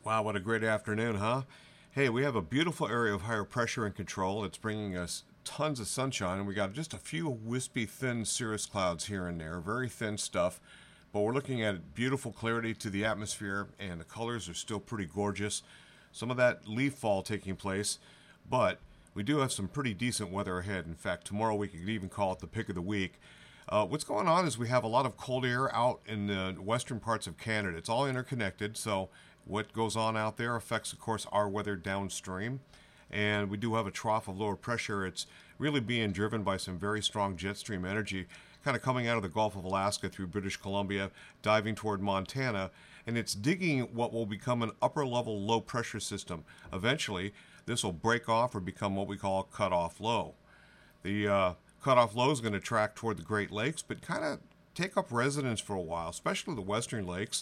Wow, what a great afternoon, huh? Hey, we have a beautiful area of higher pressure and control. It's bringing us tons of sunshine, and we got just a few wispy, thin cirrus clouds here and there. Very thin stuff, but we're looking at beautiful clarity to the atmosphere, and the colors are still pretty gorgeous. Some of that leaf fall taking place, but we do have some pretty decent weather ahead. In fact, tomorrow we could even call it the pick of the week. What's going on is we have a lot of cold air out in the western parts of Canada. It's all interconnected, so what goes on out there affects, of course, our weather downstream. And we do have a trough of lower pressure. It's really being driven by some very strong jet stream energy, kind of coming out of the Gulf of Alaska through British Columbia, diving toward Montana, and it's digging what will become an upper-level low-pressure system. Eventually, this will break off or become what we call a cutoff low. The cutoff low is going to track toward the Great Lakes, but kind of take up residence for a while, especially the western lakes.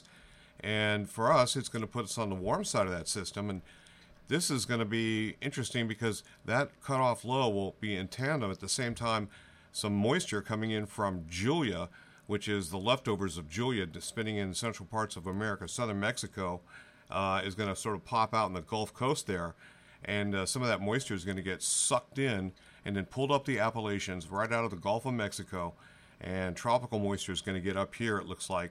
And for us, it's going to put us on the warm side of that system. And this is going to be interesting because that cutoff low will be in tandem at the same time some moisture coming in from Julia, which is the leftovers of Julia spinning in central parts of America, southern Mexico, is going to sort of pop out in the Gulf Coast there. And some of that moisture is going to get sucked in and then pulled up the Appalachians right out of the Gulf of Mexico. And tropical moisture is going to get up here, it looks like,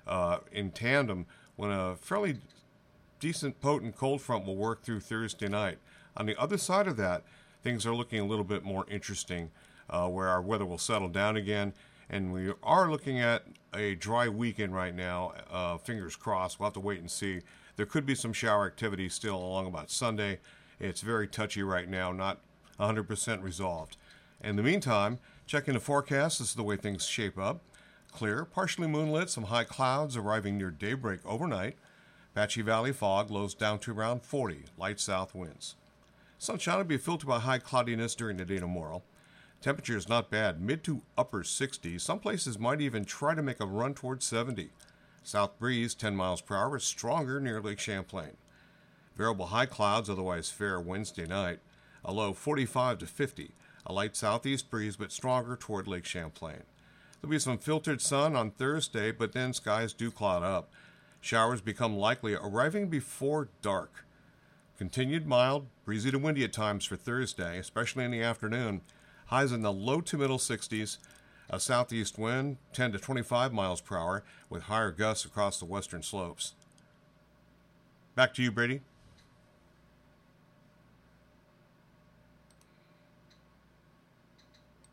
in tandem when a fairly decent potent cold front will work through Thursday night. On the other side of that, things are looking a little bit more interesting, where our weather will settle down again. And we are looking at a dry weekend right now. Fingers crossed. We'll have to wait and see. There could be some shower activity still along about Sunday. It's very touchy right now, not 100% resolved. In the meantime, checking the forecast. This is the way things shape up. Clear, partially moonlit, some high clouds arriving near daybreak overnight. Patchy Valley fog, lows down to around 40, light south winds. Sunshine will be filtered by high cloudiness during the day tomorrow. Temperature is not bad, mid to upper 60s. Some places might even try to make a run towards 70. South breeze, 10 miles per hour, is stronger near Lake Champlain. Variable high clouds, otherwise fair Wednesday night. A low 45 to 50. A light southeast breeze, but stronger toward Lake Champlain. There'll be some filtered sun on Thursday, but then skies do cloud up. Showers become likely, arriving before dark. Continued mild, breezy to windy at times for Thursday, especially in the afternoon. Highs in the low to middle 60s. A southeast wind, 10 to 25 miles per hour, with higher gusts across the western slopes. Back to you, Brady.